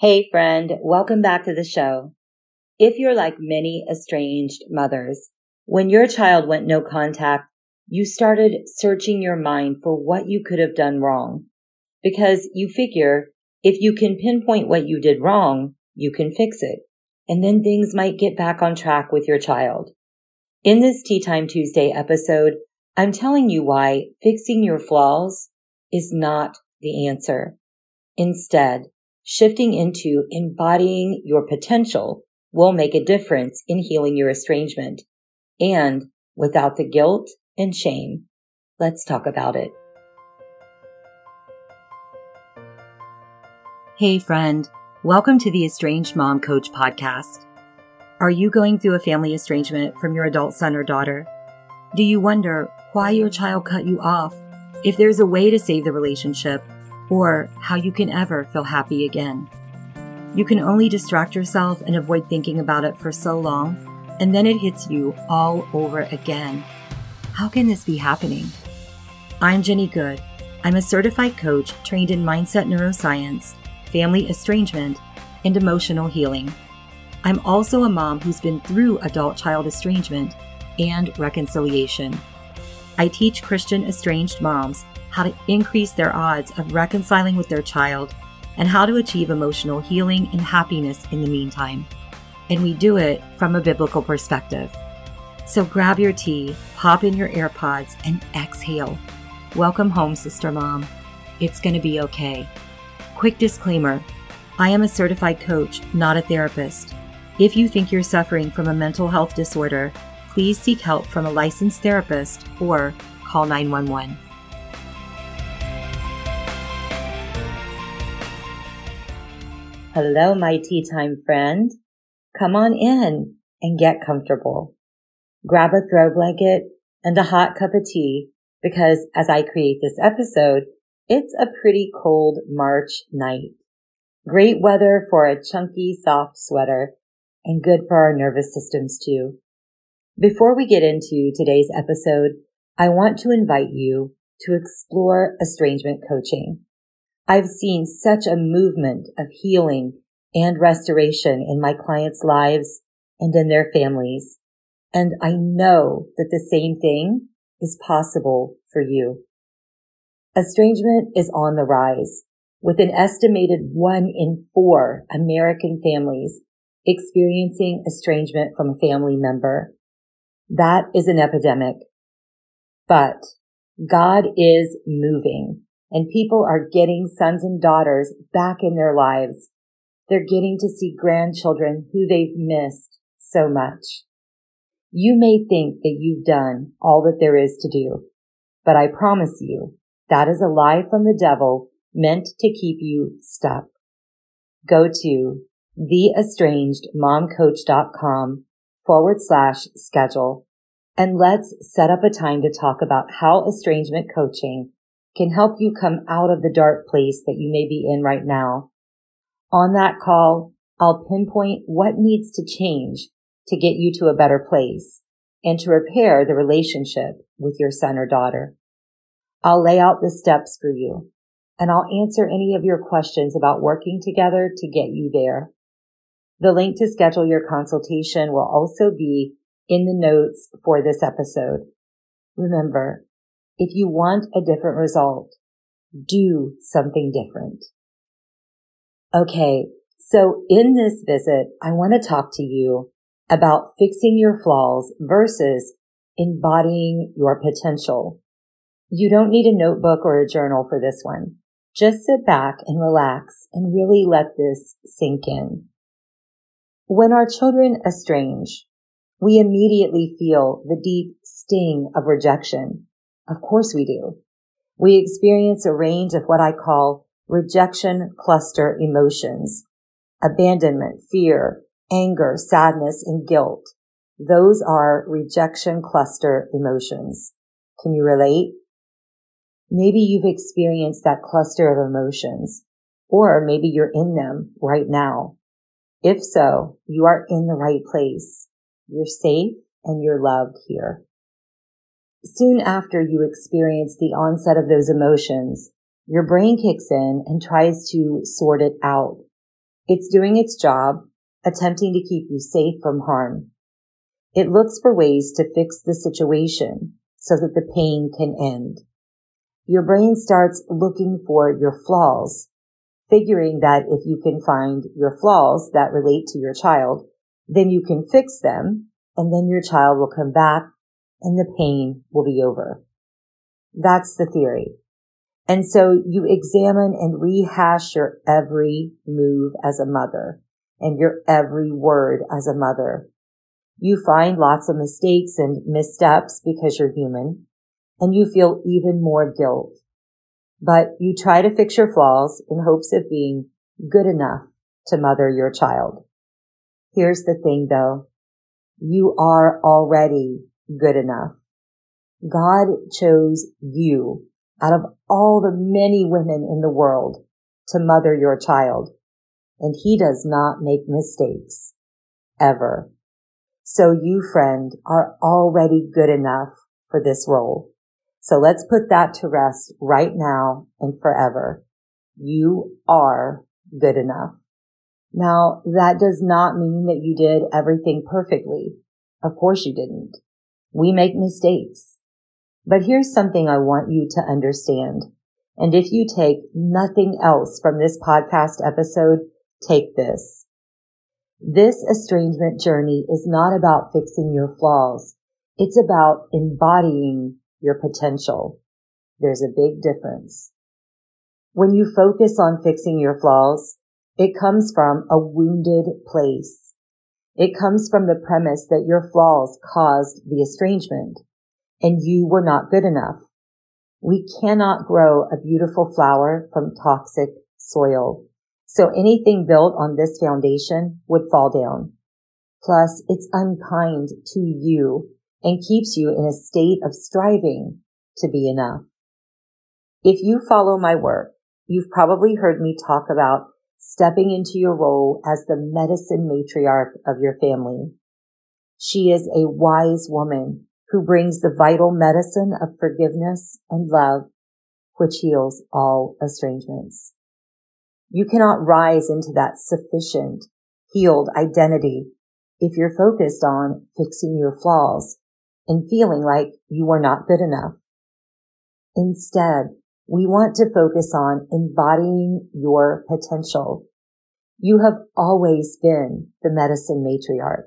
Hey friend, welcome back to the show. If you're like many estranged mothers, when your child went no contact, you started searching your mind for what you could have done wrong. Because you figure if you can pinpoint what you did wrong, you can fix it. And then things might get back on track with your child. In this Tea Time Tuesday episode, I'm telling you why fixing your flaws is not the answer. Instead, shifting into embodying your potential will make a difference in healing your estrangement and without the guilt and shame. Let's talk about it. Hey friend, welcome to the Estranged Mom Coach podcast. Are you going through a family estrangement from your adult son or daughter? Do you wonder why your child cut you off, if there's a way to save the relationship, or how you can ever feel happy again? You can only distract yourself and avoid thinking about it for so long, and then it hits you all over again. How can this be happening? I'm Jenny Good. I'm a certified coach trained in mindset neuroscience, family estrangement, and emotional healing. I'm also a mom who's been through adult-child estrangement and reconciliation. I teach Christian estranged moms how to increase their odds of reconciling with their child, and how to achieve emotional healing and happiness in the meantime. And we do it from a biblical perspective. So grab your tea, pop in your AirPods, and exhale. Welcome home, Sister Mom. It's going to be okay. Quick disclaimer, I am a certified coach, not a therapist. If you think you're suffering from a mental health disorder, please seek help from a licensed therapist or call 911. Hello, my tea time friend. Come on in and get comfortable. Grab a throw blanket and a hot cup of tea because as I create this episode, it's a pretty cold March night. Great weather for a chunky, soft sweater and good for our nervous systems too. Before we get into today's episode, I want to invite you to explore estrangement coaching. I've seen such a movement of healing and restoration in my clients' lives and in their families. And I know that the same thing is possible for you. Estrangement is on the rise, with an estimated 1 in 4 American families experiencing estrangement from a family member. That is an epidemic. But God is moving. And people are getting sons and daughters back in their lives. They're getting to see grandchildren who they've missed so much. You may think that you've done all that there is to do, but I promise you that is a lie from the devil meant to keep you stuck. Go to theestrangedmomcoach.com/schedule and let's set up a time to talk about how estrangement coaching can help you come out of the dark place that you may be in right now. On that call, I'll pinpoint what needs to change to get you to a better place and to repair the relationship with your son or daughter. I'll lay out the steps for you, and I'll answer any of your questions about working together to get you there. The link to schedule your consultation will also be in the notes for this episode. Remember, if you want a different result, do something different. Okay, so in this visit, I want to talk to you about fixing your flaws versus embodying your potential. You don't need a notebook or a journal for this one. Just sit back and relax and really let this sink in. When our children estrange, we immediately feel the deep sting of rejection. Of course we do. We experience a range of what I call rejection cluster emotions: abandonment, fear, anger, sadness, and guilt. Those are rejection cluster emotions. Can you relate? Maybe you've experienced that cluster of emotions, or maybe you're in them right now. If so, you are in the right place. You're safe and you're loved here. Soon after you experience the onset of those emotions, your brain kicks in and tries to sort it out. It's doing its job, attempting to keep you safe from harm. It looks for ways to fix the situation so that the pain can end. Your brain starts looking for your flaws, figuring that if you can find your flaws that relate to your child, then you can fix them, and then your child will come back and the pain will be over. That's the theory. And so you examine and rehash your every move as a mother and your every word as a mother. You find lots of mistakes and missteps because you're human, and you feel even more guilt. But you try to fix your flaws in hopes of being good enough to mother your child. Here's the thing though. You are already good enough. God chose you out of all the many women in the world to mother your child. And He does not make mistakes. Ever. So you, friend, are already good enough for this role. So let's put that to rest right now and forever. You are good enough. Now, that does not mean that you did everything perfectly. Of course you didn't. We make mistakes. But here's something I want you to understand. And if you take nothing else from this podcast episode, take this. This estrangement journey is not about fixing your flaws. It's about embodying your potential. There's a big difference. When you focus on fixing your flaws, it comes from a wounded place. It comes from the premise that your flaws caused the estrangement and you were not good enough. We cannot grow a beautiful flower from toxic soil. So anything built on this foundation would fall down. Plus, it's unkind to you and keeps you in a state of striving to be enough. If you follow my work, you've probably heard me talk about stepping into your role as the medicine matriarch of your family. She is a wise woman who brings the vital medicine of forgiveness and love, which heals all estrangements. You cannot rise into that sufficient, healed identity if you're focused on fixing your flaws and feeling like you are not good enough. Instead, we want to focus on embodying your potential. You have always been the medicine matriarch.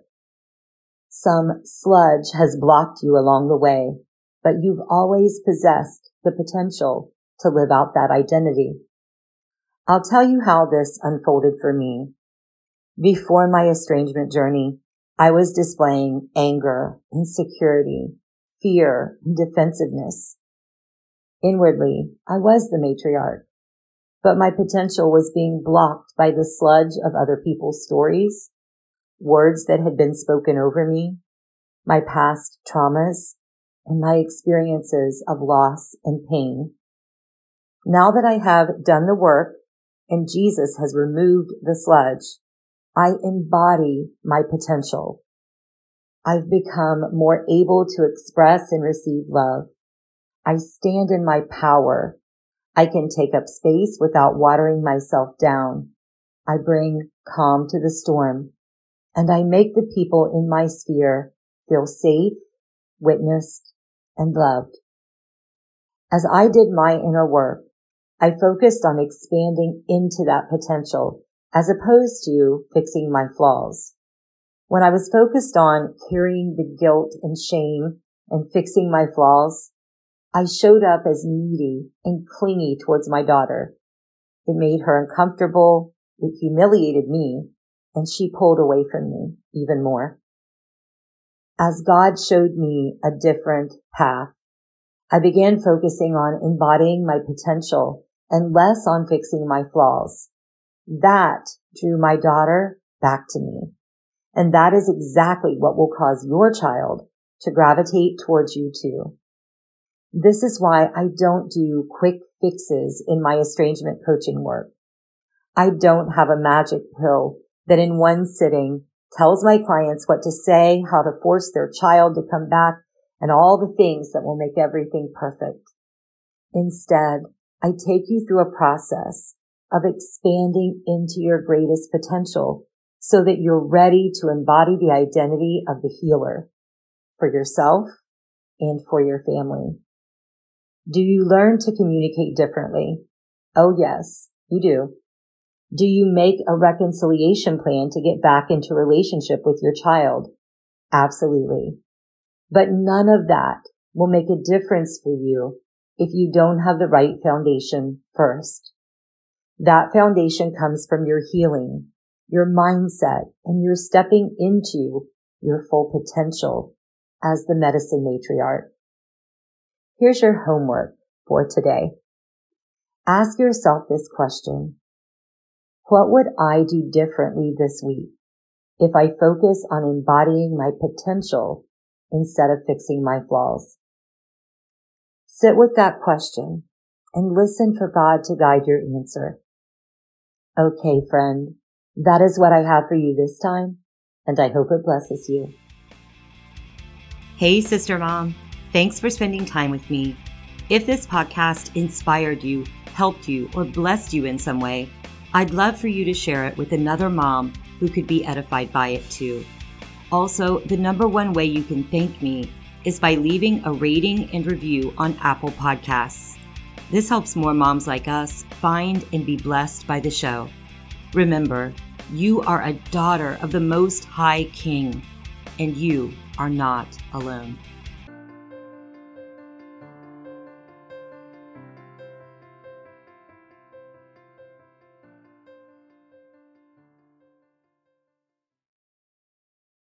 Some sludge has blocked you along the way, but you've always possessed the potential to live out that identity. I'll tell you how this unfolded for me. Before my estrangement journey, I was displaying anger, insecurity, fear, and defensiveness. Inwardly, I was the matriarch, but my potential was being blocked by the sludge of other people's stories, words that had been spoken over me, my past traumas, and my experiences of loss and pain. Now that I have done the work and Jesus has removed the sludge, I embody my potential. I've become more able to express and receive love. I stand in my power. I can take up space without watering myself down. I bring calm to the storm, and I make the people in my sphere feel safe, witnessed, and loved. As I did my inner work, I focused on expanding into that potential as opposed to fixing my flaws. When I was focused on carrying the guilt and shame and fixing my flaws, I showed up as needy and clingy towards my daughter. It made her uncomfortable, it humiliated me, and she pulled away from me even more. As God showed me a different path, I began focusing on embodying my potential and less on fixing my flaws. That drew my daughter back to me. And that is exactly what will cause your child to gravitate towards you too. This is why I don't do quick fixes in my estrangement coaching work. I don't have a magic pill that in one sitting tells my clients what to say, how to force their child to come back, and all the things that will make everything perfect. Instead, I take you through a process of expanding into your greatest potential so that you're ready to embody the identity of the healer for yourself and for your family. Do you learn to communicate differently? Oh yes, you do. Do you make a reconciliation plan to get back into relationship with your child? Absolutely. But none of that will make a difference for you if you don't have the right foundation first. That foundation comes from your healing, your mindset, and your stepping into your full potential as the medicine matriarch. Here's your homework for today. Ask yourself this question. What would I do differently this week if I focus on embodying my potential instead of fixing my flaws? Sit with that question and listen for God to guide your answer. Okay, friend, that is what I have for you this time, and I hope it blesses you. Hey, Sister Mom. Thanks for spending time with me. If this podcast inspired you, helped you, or blessed you in some way, I'd love for you to share it with another mom who could be edified by it too. Also, the number one way you can thank me is by leaving a rating and review on Apple Podcasts. This helps more moms like us find and be blessed by the show. Remember, you are a daughter of the Most High King, and you are not alone.